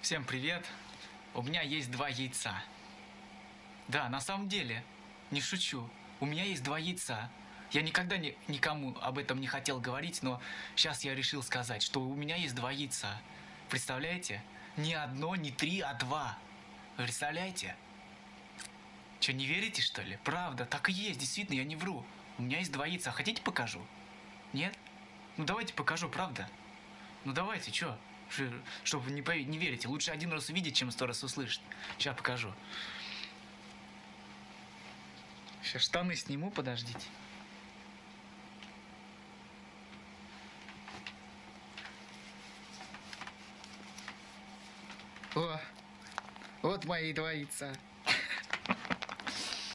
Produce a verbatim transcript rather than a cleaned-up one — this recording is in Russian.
Всем привет! У меня есть два яйца. Да, на самом деле, не шучу. У меня есть два яйца. Я никогда ни, никому об этом не хотел говорить, но сейчас я решил сказать, что у меня есть два яйца. Представляете? Не одно, не три, а два. Вы представляете? Че, не верите, что ли? Правда, так и есть, действительно, я не вру. У меня есть два яйца. Хотите, покажу? Нет? Ну давайте покажу, правда? Ну давайте, чё? Чтобы не, пове- не верите. Лучше один раз увидеть, чем сто раз услышать. Сейчас покажу. Сейчас штаны сниму, подождите. О, вот мои два яйца.